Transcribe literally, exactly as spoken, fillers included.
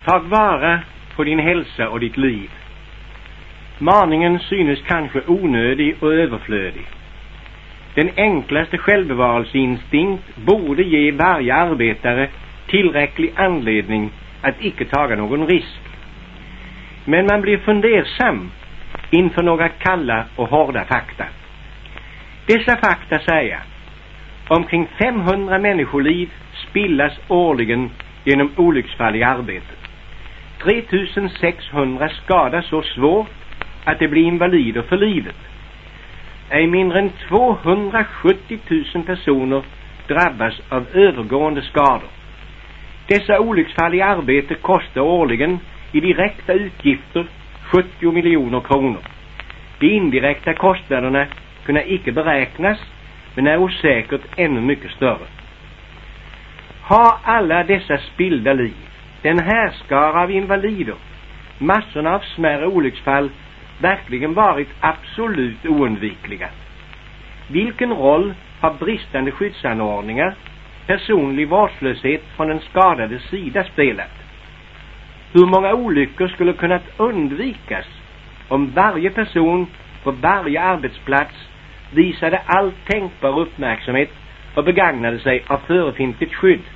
Tag vara på din hälsa och ditt liv. Maningen synes kanske onödig och överflödig. Den enklaste självbevarelseinstinkt borde ge varje arbetare tillräcklig anledning att icke taga någon risk. Men man blir fundersam inför några kalla och hårda fakta. Dessa fakta säger: omkring femhundra människoliv spillas årligen genom olycksfall i arbetet. tre tusen sexhundra skadas så svårt att de blir invalider för livet. Ej mindre än tvåhundrasjuttio tusen personer drabbas av övergående skador. Dessa olycksfall i arbete kostar årligen i direkta utgifter sjuttio miljoner kronor. De indirekta kostnaderna kunna icke beräknas, men är osäkert ännu mycket större. Har alla dessa spilda liv, den härskara av invalider, massorna av smärre olycksfall verkligen varit absolut oundvikliga? Vilken roll har bristande skyddsanordningar, personlig vårdslöshet från den skadades sida spelat? Hur många olyckor skulle kunnat undvikas om varje person på varje arbetsplats visade all tänkbar uppmärksamhet och begagnade sig av förefintligt skydd?